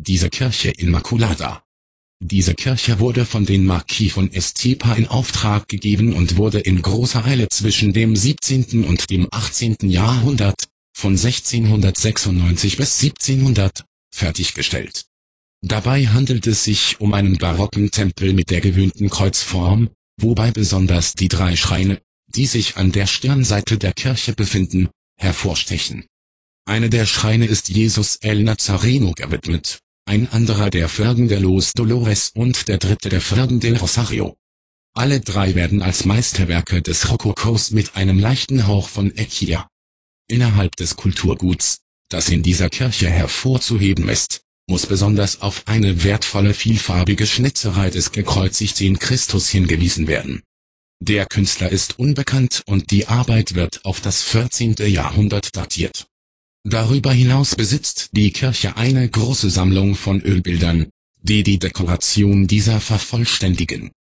diese Kirche Immaculata. Diese Kirche wurde von den Marquis von Estepa in Auftrag gegeben und wurde in großer Eile zwischen dem 17. und dem 18. Jahrhundert, von 1696 bis 1700, fertiggestellt. Dabei handelt es sich um einen barocken Tempel mit der gewöhnten Kreuzform, wobei besonders die 3 Schreine, die sich an der Stirnseite der Kirche befinden, hervorstechen. Einer der Schreine ist Jesus el Nazareno gewidmet, ein anderer der Virgen de los Dolores und der dritte der Virgen del Rosario. Alle 3 werden als Meisterwerke des Rokokos mit einem leichten Hauch von Eccia. Innerhalb des Kulturguts, das in dieser Kirche hervorzuheben ist, muss besonders auf eine wertvolle vielfarbige Schnitzerei des gekreuzigten Christus hingewiesen werden. Der Künstler ist unbekannt und die Arbeit wird auf das 14. Jahrhundert datiert. Darüber hinaus besitzt die Kirche eine große Sammlung von Ölbildern, die die Dekoration dieser vervollständigen.